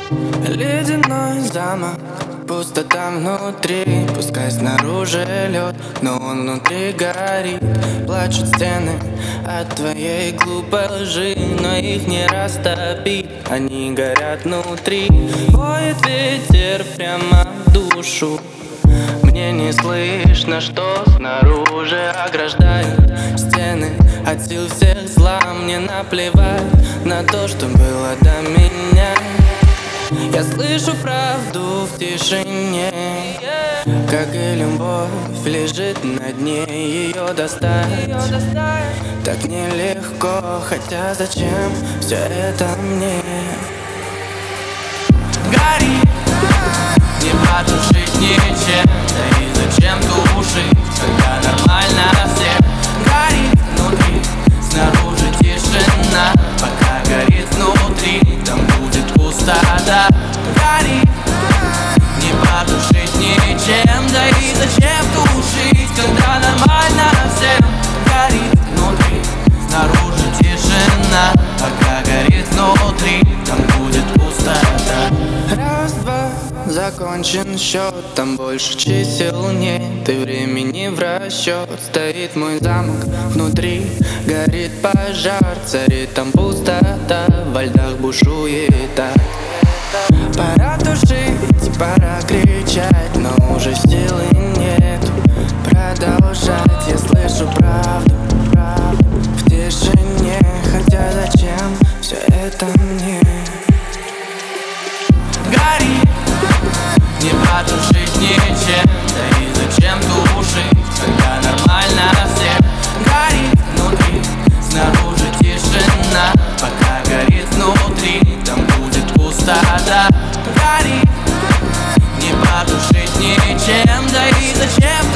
Ледяной замок, пустота внутри. Пускай снаружи лед, но он внутри горит. Плачут стены от твоей глупой лжи, но их не растопить, они горят внутри. Воет ветер прямо в душу, мне не слышно, что снаружи ограждают стены от сил всех зла. Мне наплевать на то, что было до меня. Я слышу правду в тишине, как и любовь лежит на дне. Ее достать так нелегко, хотя зачем все это мне? Гори, не потушить ничем, да и зачем тушить, когда нормально всем. Горит внутри, снаружи тишина, пока горит внутри, там будет пустота. Горит, не потушить ничем, да и зачем тушить, когда нормально всем. Горит внутри, снаружи тишина, пока горит внутри, там будет пустота. Раз, два, закончен счет, там больше чисел нет, и времени в расчет. Стоит мой замок, внутри горит пожар, царит там пустота, во льдах бушует так. Пора тушить, пора кричать, но уже силы нету продолжать. Я слышу правду в тишине, хотя зачем все это мне? Гори, не потушить ничем, да и зачем тушить, когда нормально всем. Горит внутри, снаружи тишина, пока горит внутри, там будет пустота. Горит, не потушить ничем, да и зачем